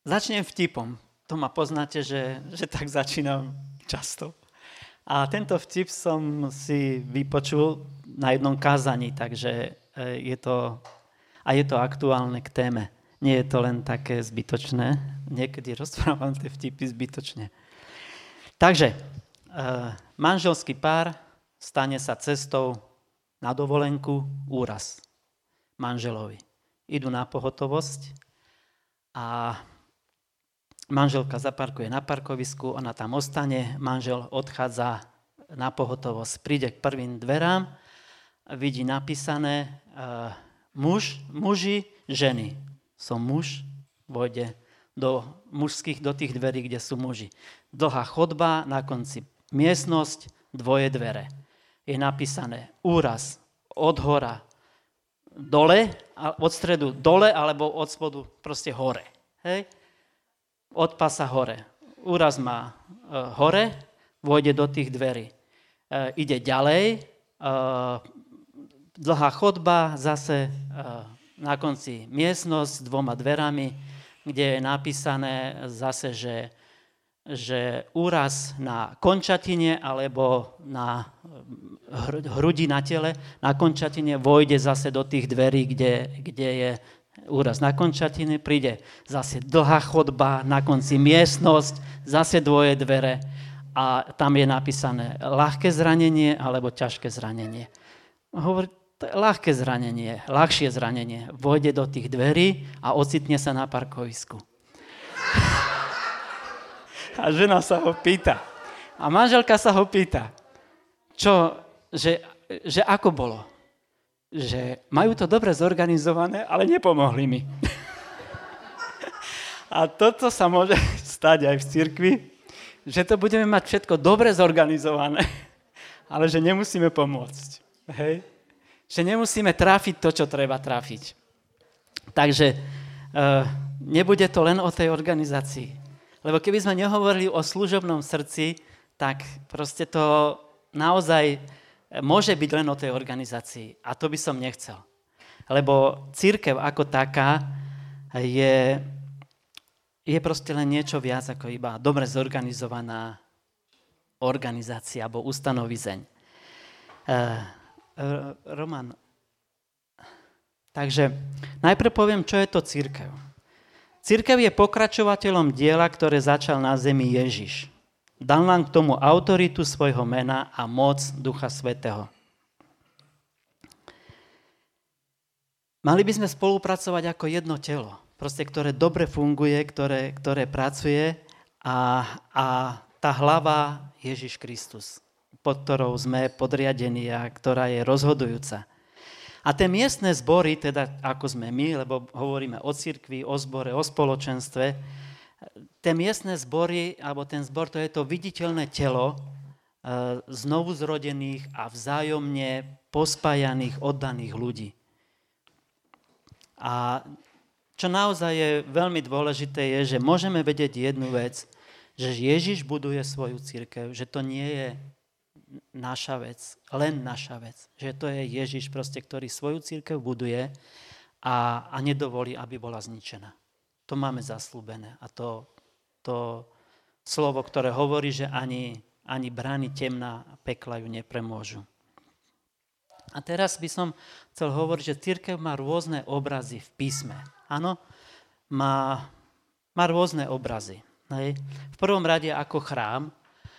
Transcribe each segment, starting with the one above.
Začnem vtipom. To ma poznáte, že tak začínam často. A tento vtip som si vypočul na jednom kázaní, takže je to aktuálne k téme. Nie je to len také zbytočné. Niekedy rozprávam tie vtipy zbytočne. Takže, manželský pár stane sa cestou na dovolenku úraz manželovi. Idú na pohotovosť a manželka zaparkuje na parkovisku, ona tam ostane, manžel odchádza na pohotovosť, príde k prvým dverám, vidí napísané muži, ženy. Som muž, vojde do tých dverí, kde sú muži. Dlhá chodba, na konci miestnosť, dvoje dvere. Je napísané úraz od hora dole, od stredu dole, alebo od spodu proste hore. Hej? Od pasa hore. Úraz má hore, vôjde do tých dverí. Ide ďalej, dlhá chodba, zase na konci miestnosť s dvoma dverami, kde je napísané zase, že úraz na končatine alebo na hrudi na tele, na končatine vojde zase do tých dverí, kde je úraz na končatine, príde zase dlhá chodba, na konci miestnosť, zase dvoje dvere a tam je napísané ľahké zranenie alebo ťažké zranenie. Hovorí, ľahké zranenie, ľahšie zranenie. Vojde do tých dverí a ocitne sa na parkovisku. A žena sa ho pýta. A manželka sa ho pýta, že ako bolo? Že majú to dobre zorganizované, ale nepomohli mi. A toto sa môže stať aj v cirkvi, že to budeme mať všetko dobre zorganizované, ale že nemusíme pomôcť. Hej? Že nemusíme trafiť to, čo treba trafiť. Takže nebude to len o tej organizácii. Lebo keby sme nehovorili o služobnom srdci, tak proste to naozaj môže byť len o tej organizácii. A to by som nechcel. Lebo cirkev ako taká je proste len niečo viac ako iba dobre zorganizovaná organizácia alebo ustanovizeň. Roman. Takže najprv poviem, čo je to cirkev. Cirkev je pokračovateľom diela, ktoré začal na zemi Ježiš. Dal nám k tomu autoritu svojho mena a moc Ducha Svätého. Mali by sme spolupracovať ako jedno telo, proste, ktoré dobre funguje, ktoré pracuje a tá hlava Ježiš Kristus, pod ktorou sme podriadení a ktorá je rozhodujúca. A tie miestne zbory, teda ako sme my, lebo hovoríme o cirkvi, o zbore, o spoločenstve, tie miestne zbory, alebo ten zbor, to je to viditeľné telo znovu zrodených a vzájomne pospájaných, oddaných ľudí. A čo naozaj je veľmi dôležité je, že môžeme vedieť jednu vec, že Ježiš buduje svoju cirkev, že to nie je naša vec, len naša vec. Že to je Ježiš, proste, ktorý svoju cirkev buduje a nedovolí, aby bola zničená. To máme zaslúbené. A to slovo, ktoré hovorí, že ani brány temná a pekla ju nepremôžu. A teraz by som chcel hovoriť, že cirkev má rôzne obrazy v písme. Áno, má rôzne obrazy. Hej. V prvom rade ako chrám.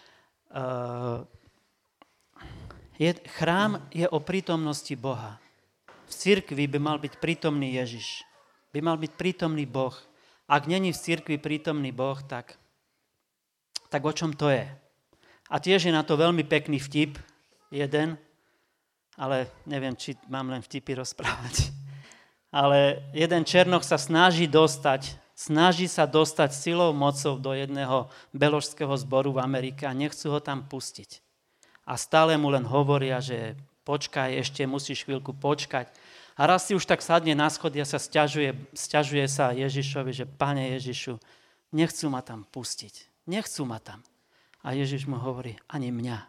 Chrám je o prítomnosti Boha. V cirkvi by mal byť prítomný Ježiš. By mal byť prítomný Boh. Ak není v cirkvi prítomný Boh, tak o čom to je? A tiež je na to veľmi pekný vtip, jeden, ale neviem, či mám len vtipy rozprávať. Ale jeden černoch sa snaží sa dostať silou, mocou do jedného beložského zboru v Amerike a nechcú ho tam pustiť. A stále mu len hovoria, že počkaj, ešte musíš chvíľku počkať. A raz si už tak sadne na schody a sa sťažuje sa Ježišovi, že Pane Ježišu, nechcú ma tam pustiť. Nechcú ma tam. A Ježiš mu hovorí, ani mňa.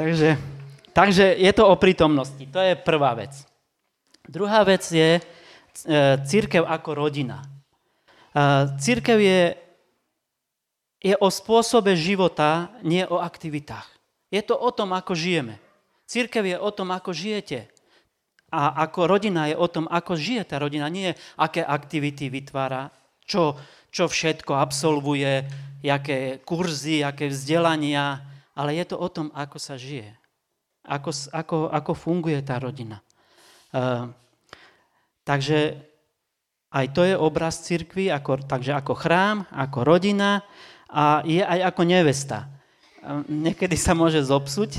Takže je to o prítomnosti. To je prvá vec. Druhá vec je, cirkev ako rodina. Cirkev je o spôsobe života, nie o aktivitách. Je to o tom, ako žijeme. Cirkev je o tom, ako žijete. A ako rodina je o tom, ako žije tá rodina. Nie aké aktivity vytvára, čo všetko absolvuje, aké kurzy, aké vzdelania, ale je to o tom, ako sa žije. Ako funguje tá rodina. Takže aj to je obraz cirkvi, takže ako chrám, ako rodina a je aj ako nevesta. Niekedy sa môže zopsuť.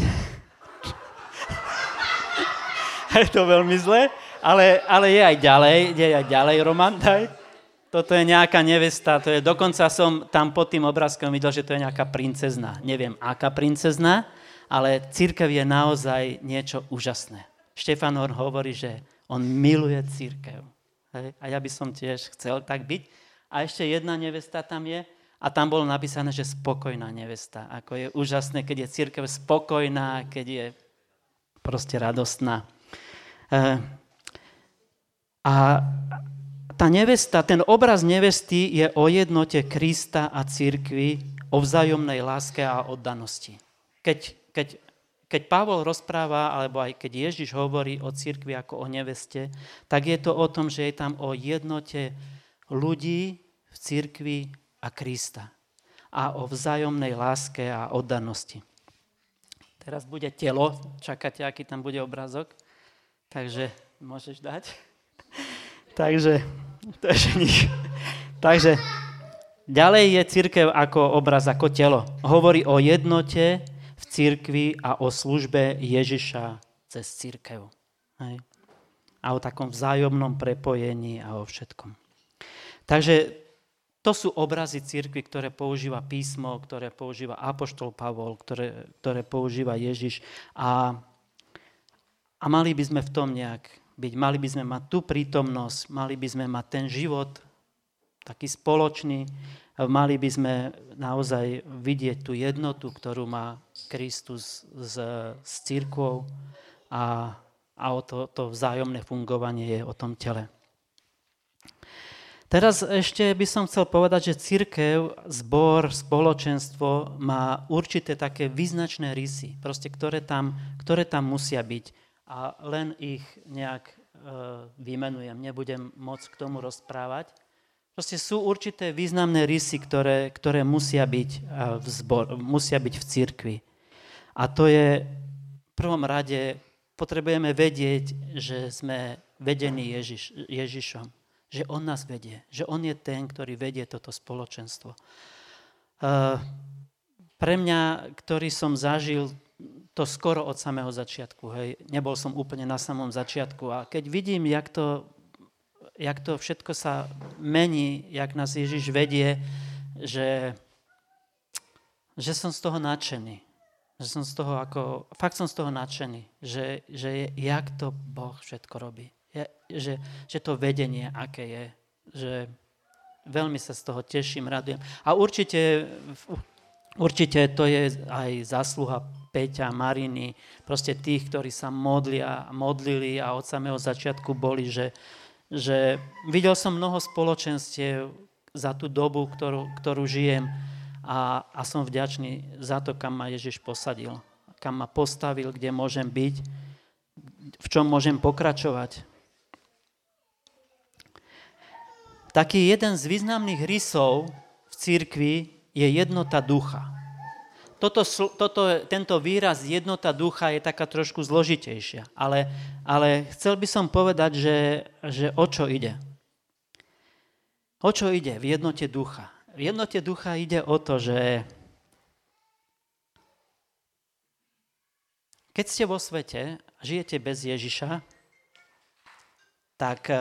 Je to veľmi zlé, ale je aj ďalej, Roman, daj. Toto je nejaká nevesta, dokonca som tam pod tým obrázkom videl, že to je nejaká princezna. Neviem, aká princezna, ale cirkev je naozaj niečo úžasné. Štefan Horn hovorí, že on miluje cirkev. Hej? A ja by som tiež chcel tak byť. A ešte jedna nevesta tam je a tam bolo napísané, že spokojná nevesta. Ako je úžasné, keď je cirkev spokojná, keď je proste radostná. A tá nevesta, ten obraz nevesty je o jednote Krista a cirkvi, o vzájomnej láske a oddanosti. Keď Pavol rozpráva, alebo aj keď Ježiš hovorí o cirkvi ako o neveste, tak je to o tom, že je tam o jednote ľudí v cirkvi a Krista. A o vzájomnej láske a oddanosti. Teraz bude telo, čakáte, aký tam bude obrázok? Takže môžeš dať. Takže, to je ženich. Takže, ďalej je cirkev ako obraz, ako telo. Hovorí o jednote v cirkvi a o službe Ježiša cez cirkev. Hej. A o takom vzájomnom prepojení a o všetkom. Takže to sú obrazy cirkvi, ktoré používa písmo, ktoré používa apoštol Pavol, ktoré používa Ježiš. A mali by sme v tom nejak byť, mali by sme mať tú prítomnosť, mali by sme mať ten život taký spoločný, mali by sme naozaj vidieť tú jednotu, ktorú má Kristus s cirkvou a o to vzájomné fungovanie je o tom tele. Teraz ešte by som chcel povedať, že cirkev, zbor, spoločenstvo má určité také význačné rysy, proste, ktoré tam musia byť. A len ich nejak vymenujem, nebudem môcť k tomu rozprávať. Proste sú určité významné rysy, ktoré musia byť musia byť v cirkvi. A to je v prvom rade, potrebujeme vedieť, že sme vedení Ježišom. Že on nás vedie, že on je ten, ktorý vedie toto spoločenstvo. Pre mňa, ktorý som zažil to skoro od samého začiatku, hej, nebol som úplne na samom začiatku a keď vidím, jak to všetko sa mení, jak nás Ježiš vedie, že som z toho nadšený. Že som z toho fakt som z toho nadšený, že jak to Boh všetko robí. Že to vedenie, aké je, že veľmi sa z toho teším, radujem. A určite to je aj zásluha Peťa, Mariny, proste tých, ktorí sa modlili a od samého začiatku boli, že videl som mnoho spoločenstiev za tú dobu, ktorú žijem a som vďačný za to, kam ma Ježiš posadil, kam ma postavil, kde môžem byť, v čom môžem pokračovať. Taký jeden z významných rysov v cirkvi je jednota ducha. Tento výraz jednota ducha je taká trošku zložitejšia, ale chcel by som povedať, že o čo ide. O čo ide v jednote ducha? V jednote ducha ide o to, že keď ste vo svete a žijete bez Ježiša, tak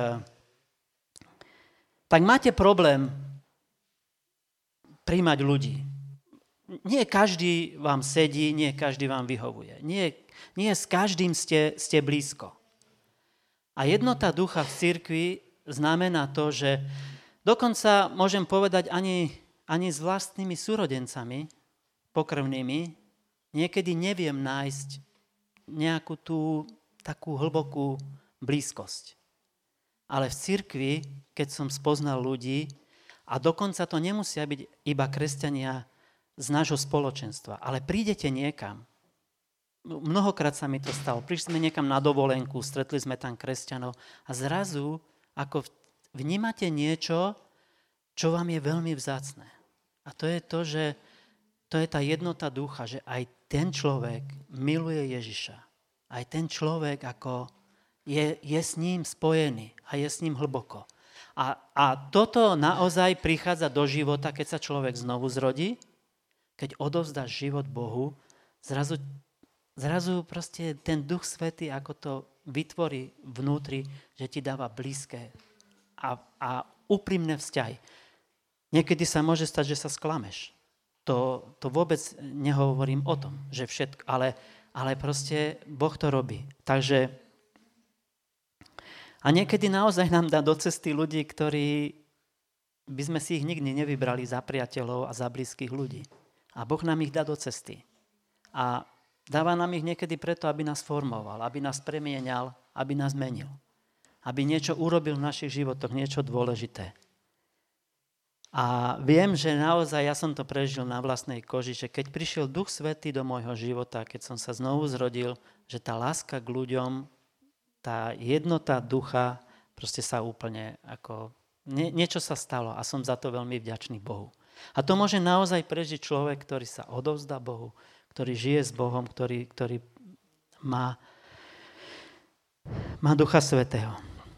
máte problém príjmať ľudí. Nie každý vám sedí, nie každý vám vyhovuje. Nie s každým ste blízko. A jednota ducha v cirkvi znamená to, že dokonca môžem povedať ani s vlastnými súrodencami, pokrvnými, niekedy neviem nájsť nejakú tú takú hlbokú blízkosť. Ale v cirkvi, keď som spoznal ľudí, a dokonca to nemusia byť iba kresťania z nášho spoločenstva, ale prídete niekam. Mnohokrát sa mi to stalo. Prišli sme niekam na dovolenku, stretli sme tam kresťanov a zrazu, ako vnímate niečo, čo vám je veľmi vzácne. A to je to, že to je tá jednota ducha, že aj ten človek miluje Ježiša. Aj ten človek ako je s ním spojený a je s ním hlboko. A toto naozaj prichádza do života, keď sa človek znovu zrodí, keď odovzdáš život Bohu, zrazu proste ten Duch Svätý, ako to vytvorí vnútri, že ti dáva blízke a úprimné vzťahy. Niekedy sa môže stať, že sa sklameš. To vôbec nehovorím o tom, že všetko, ale proste Boh to robí. Takže a niekedy naozaj nám dá do cesty ľudí, ktorí by sme si ich nikdy nevybrali za priateľov a za blízkych ľudí. A Boh nám ich dá do cesty. A dáva nám ich niekedy preto, aby nás formoval, aby nás premieňal, aby nás menil. Aby niečo urobil v našich životoch, niečo dôležité. A viem, že naozaj ja som to prežil na vlastnej koži, že keď prišiel Duch Svätý do môjho života, keď som sa znovu zrodil, že tá láska k ľuďom, tá jednota ducha, proste sa úplne ako... Niečo sa stalo a som za to veľmi vďačný Bohu. A to môže naozaj prežiť človek, ktorý sa odovzdá Bohu, ktorý žije s Bohom, ktorý má Ducha Svätého.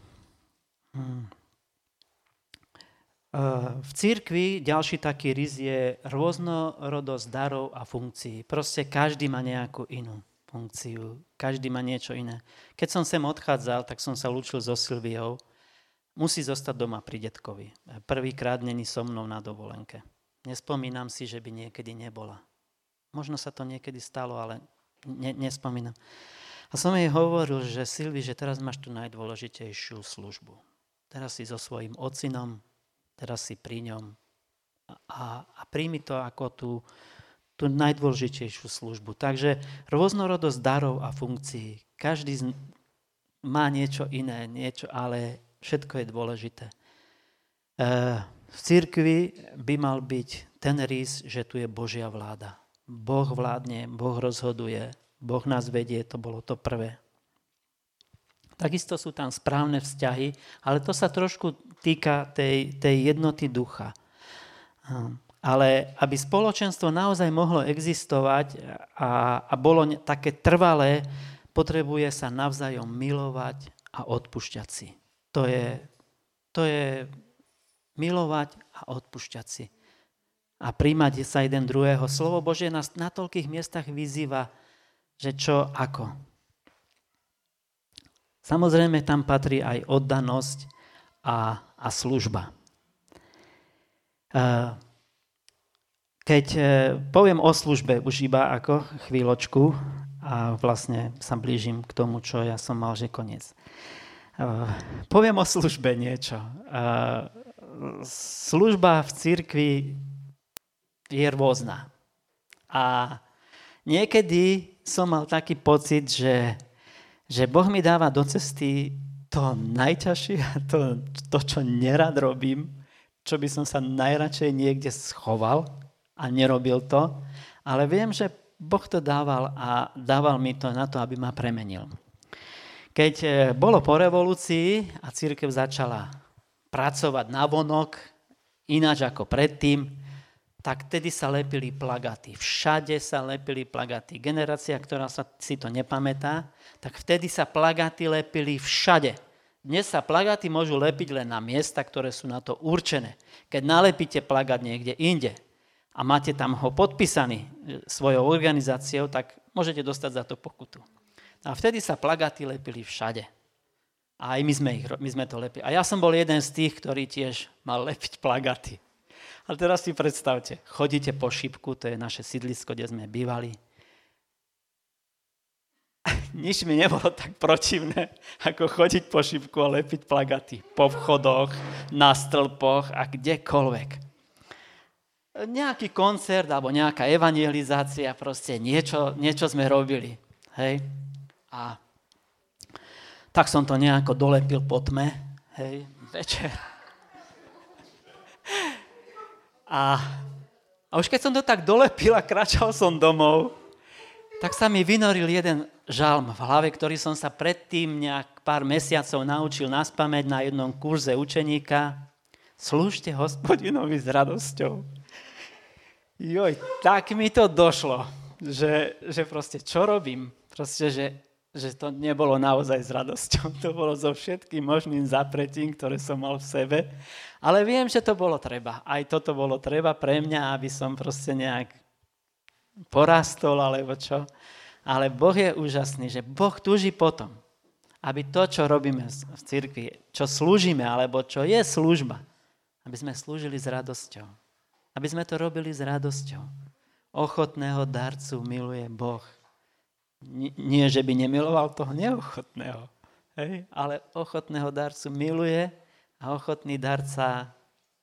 V cirkvi ďalší taký rys je rôznorodosť darov a funkcií. Proste každý má nejakú inú funkciu, každý má niečo iné. Keď som sem odchádzal, tak som sa lúčil so Silviou. Musí zostať doma pri detkovi. Prvýkrát není so mnou na dovolenke. Nespomínam si, že by niekedy nebola. Možno sa to niekedy stalo, ale nespomínam. A som jej hovoril, že Silvi, že teraz máš tú najdôležitejšiu službu. Teraz si so svojím ocinom, teraz si pri ňom a príjmi to ako tú najdôležitejšiu službu. Takže rôznorodosť darov a funkcií. Každý má niečo iné, ale všetko je dôležité. V cirkvi by mal byť ten rys, že tu je Božia vláda. Boh vládne, Boh rozhoduje, Boh nás vedie, to bolo to prvé. Takisto sú tam správne vzťahy, ale to sa trošku týka tej jednoty ducha. Ale aby spoločenstvo naozaj mohlo existovať a bolo také trvalé, potrebuje sa navzájom milovať a odpúšťať si. To je milovať a odpúšťať si. A príjmať sa jeden druhého. Slovo Božie nás na toľkých miestach vyzýva, že čo, ako. Samozrejme, tam patrí aj oddanosť a služba. Keď poviem o službe už iba ako chvíľočku a vlastne sa blížim k tomu, čo ja som mal, že koniec. Poviem o službe niečo. Služba v cirkvi je rôzna. A niekedy som mal taký pocit, že Boh mi dáva do cesty to najťažšie, to, čo nerad robím, čo by som sa najradšej niekde schoval a nerobil to, ale viem, že Boh to dával a dával mi to na to, aby ma premenil. Keď bolo po revolúcii a cirkev začala pracovať navonok, ináč ako predtým, tak vtedy sa lepili plagaty. Všade sa lepili plagaty. Generácia, ktorá si to nepamätá, tak vtedy sa plagaty lepili všade. Dnes sa plagaty môžu lepiť len na miesta, ktoré sú na to určené. Keď nalepíte plagát niekde inde a máte tam ho podpísaný svojou organizáciou, tak môžete dostať za to pokutu. A vtedy sa plagaty lepili všade. A aj my sme to lepili. A ja som bol jeden z tých, ktorý tiež mal lepiť plagaty. Ale teraz si predstavte, chodíte po šípku, to je naše sídlisko, kde sme bývali. Nič mi nebolo tak protivné, ako chodiť po šípku a lepiť plagaty po vchodoch, na stĺpoch a kdekoľvek. Nejaký koncert alebo nejaká evangelizácia, proste niečo sme robili. Hej? A tak som to nejako dolepil po tme, Hej, večer. A už keď som to tak dolepil a kráčal som domov, tak sa mi vynoril jeden žalm v hlave, ktorý som sa predtým nejak pár mesiacov naučil naspamäť na jednom kurze učeníka. Slúžte Hospodinovi s radosťou. Joj, tak mi to došlo, že proste čo robím? Proste, že to nebolo naozaj s radosťou. To bolo so všetkým možným zapretím, ktoré som mal v sebe. Ale viem, že to bolo treba. Aj toto bolo treba pre mňa, aby som proste nejak porastol, alebo čo. Ale Boh je úžasný, že Boh túži potom, aby to, čo robíme v cirkvi, čo slúžime, alebo čo je služba, aby sme slúžili s radosťou. Aby sme to robili s radosťou. Ochotného darcu miluje Boh. Nie, že by nemiloval toho neochotného, hej? Ale ochotného darcu miluje a ochotný darca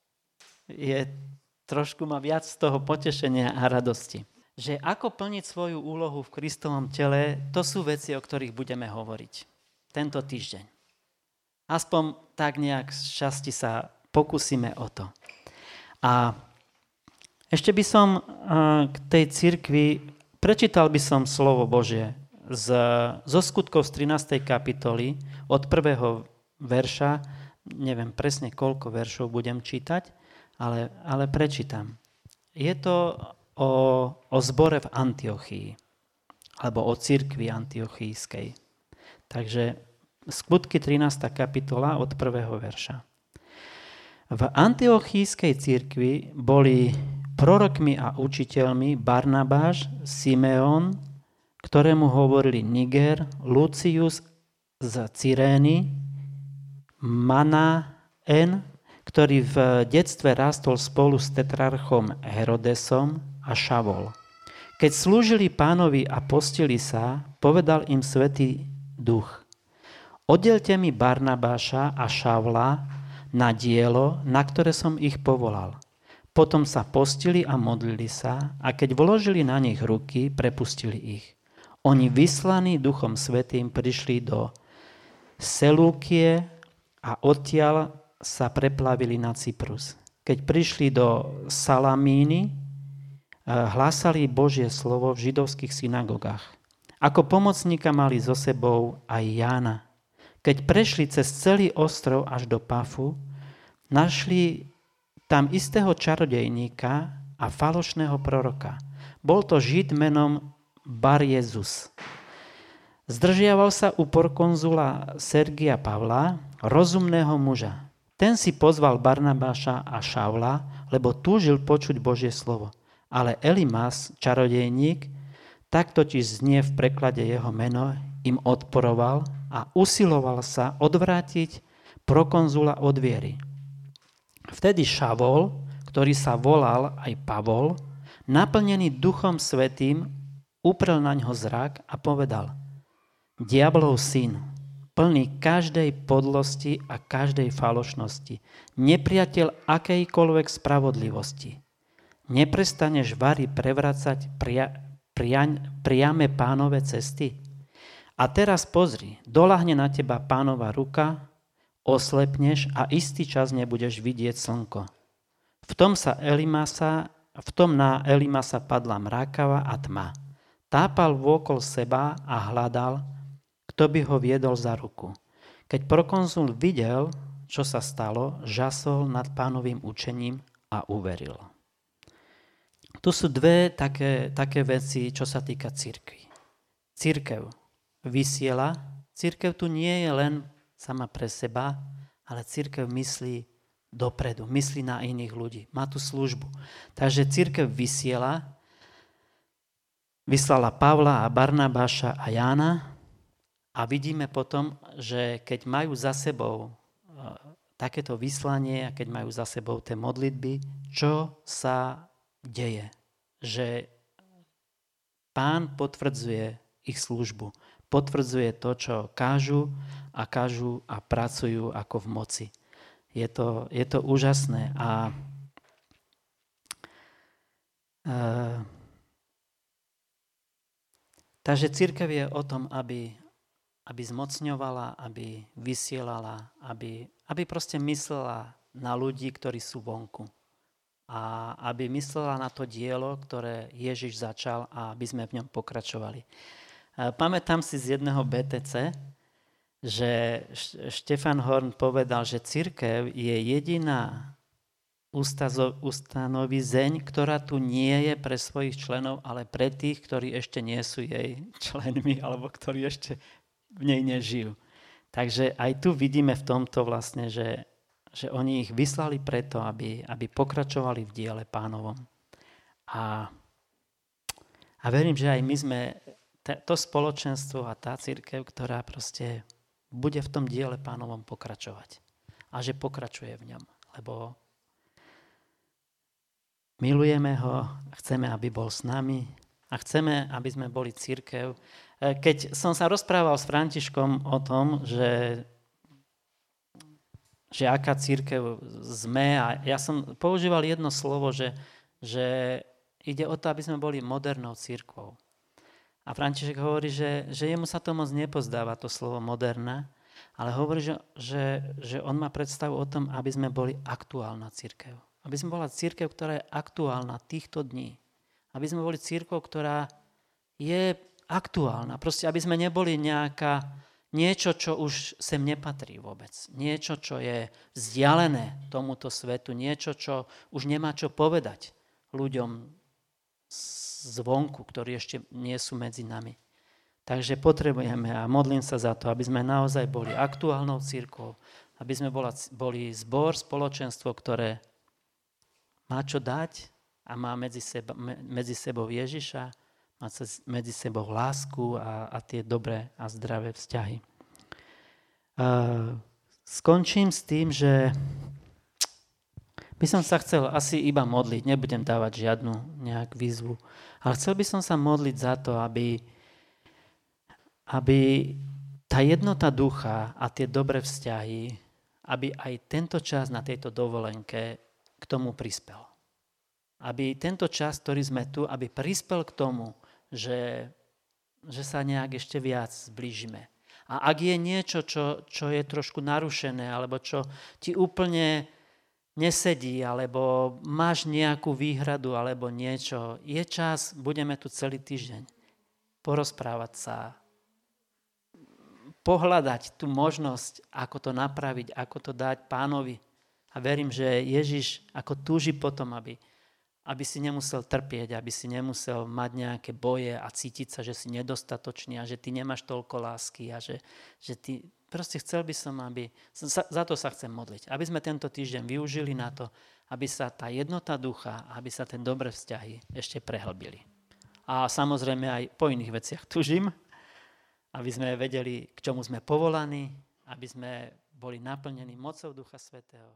trošku má viac z toho potešenia a radosti. Že ako plniť svoju úlohu v Kristovom tele, to sú veci, o ktorých budeme hovoriť tento týždeň. Aspoň tak nejak z časti sa pokúsime o to. A ešte by som k tej cirkvi, prečítal by som slovo Božie zo skutkov z 13. kapitoly od 1. verša, neviem presne koľko veršov budem čítať, ale prečítam. Je to o zbore v Antiochii, alebo o cirkvi antiochijskej. Takže skutky 13. kapitola od 1. verša. V antiochijskej cirkvi boli prorokmi a učiteľmi Barnabáš, Simeon, ktorému hovorili Niger, Lucius z Cyrény, Manaen, ktorý v detstve rástol spolu s tetrarchom Herodesom, a Šavol. Keď slúžili Pánovi a postili sa, povedal im Svätý Duch: Oddelte mi Barnabáša a Šavla na dielo, na ktoré som ich povolal. Potom sa postili a modlili sa, a keď vložili na nich ruky, prepustili ich. Oni vyslaní Duchom Svätým prišli do Selúkie a odtiaľ sa preplavili na Cyprus. Keď prišli do Salamíny, hlásali Božie slovo v židovských synagogách. Ako pomocníka mali so sebou aj Jána. Keď prešli cez celý ostrov až do Pafu, našli tam istého čarodejníka a falošného proroka. Bol to Žid menom Bar-Jezus. Zdržiaval sa u prokonzula Sergia Pavla, rozumného muža. Ten si pozval Barnabáša a Šavla, lebo túžil počuť Božie slovo. Ale Elimas, čarodejník, tak totiž znie v preklade jeho meno, im odporoval a usiloval sa odvrátiť prokonzula od viery. Vtedy Šavol, ktorý sa volal aj Pavol, naplnený Duchom Svätým, uprel na ňo zrak a povedal: Diablov syn, plný každej podlosti a každej falošnosti, nepriateľ akejkoľvek spravodlivosti. Neprestaneš vari prevracať priame Pánove cesty? A teraz pozri, doľahne na teba Pánova ruka, oslepneš a istý čas nebudeš vidieť slnko. V tom na Elimasa padla mrákava a tma. Tápal vôkol seba a hľadal, kto by ho viedol za ruku. Keď prokonzul videl, čo sa stalo, žasol nad Pánovým učením a uveril. Tu sú dve také veci, čo sa týka cirkvi. Cirkev vysiela. Cirkev tu nie je len sama pre seba, ale cirkev myslí dopredu, myslí na iných ľudí. Má tu službu. Takže cirkev vyslala Pavla a Barnabáša a Jána a vidíme potom, že keď majú za sebou takéto vyslanie a keď majú za sebou tie modlitby, čo sa deje, že Pán potvrdzuje ich službu, potvrdzuje to, čo kážu a pracujú ako v moci. Je to úžasné a takže cirkev je o tom, aby aby zmocňovala, aby vysielala, aby proste myslela na ľudí, ktorí sú vonku. A aby myslela na to dielo, ktoré Ježiš začal a aby sme v ňom pokračovali. Pamätám si z jedného BTC, že Štefan Horn povedal, že cirkev je jediná ustanovizeň, ktorá tu nie je pre svojich členov, ale pre tých, ktorí ešte nie sú jej členmi alebo ktorí ešte v nej nežijú. Takže aj tu vidíme v tomto vlastne, že oni ich vyslali preto, aby pokračovali v diele Pánovom. A verím, že aj my sme to spoločenstvo a tá cirkev, ktorá proste bude v tom diele Pánovom pokračovať. A že pokračuje v ňom. Lebo milujeme ho, chceme, aby bol s nami a chceme, aby sme boli cirkev. Keď som sa rozprával s Františkom o tom, že aká cirkev sme, a ja som používal jedno slovo, že ide o to, aby sme boli modernou cirkvou. A František hovorí, že jemu sa to moc nepozdáva, to slovo moderná, ale hovorí, že on má predstavu o tom, aby sme boli aktuálna cirkev. Aby sme bola cirkev, ktorá je aktuálna týchto dní. Aby sme boli cirkev, ktorá je aktuálna. Proste, aby sme neboli niečo, čo už sem nepatrí vôbec. Niečo, čo je vzdialené tomuto svetu. Niečo, čo už nemá čo povedať ľuďom zvonku, ktorí ešte nie sú medzi nami. Takže potrebujeme a modlím sa za to, aby sme naozaj boli aktuálnou cirkvou, aby sme boli zbor, spoločenstvo, ktoré má čo dať a má medzi sebou Ježiša, má medzi sebou lásku a tie dobré a zdravé vzťahy. Skončím s tým, že by som sa chcel asi iba modliť, nebudem dávať žiadnu nejakú výzvu, ale chcel by som sa modliť za to, aby tá jednota ducha a tie dobré vzťahy, aby aj tento čas na tejto dovolenke k tomu prispel. Aby tento čas, ktorý sme tu, aby prispel k tomu, že sa nejak ešte viac zblížime. A ak je niečo, čo je trošku narušené, alebo čo ti úplne nesedí, alebo máš nejakú výhradu, alebo niečo, je čas, budeme tu celý týždeň porozprávať sa, pohľadať tú možnosť, ako to napraviť, ako to dať Pánovi. A verím, že Ježiš ako túži potom, aby si nemusel trpieť, aby si nemusel mať nejaké boje a cítiť sa, že si nedostatočný a že ty nemáš toľko lásky a že ty... Proste chcel by som, za to sa chcem modliť, aby sme tento týždeň využili na to, aby sa tá jednota ducha, aby sa ten dobré vzťahy ešte prehlbili. A samozrejme aj po iných veciach tužím, aby sme vedeli, k čomu sme povolaní, aby sme boli naplnení mocou Ducha Svätého.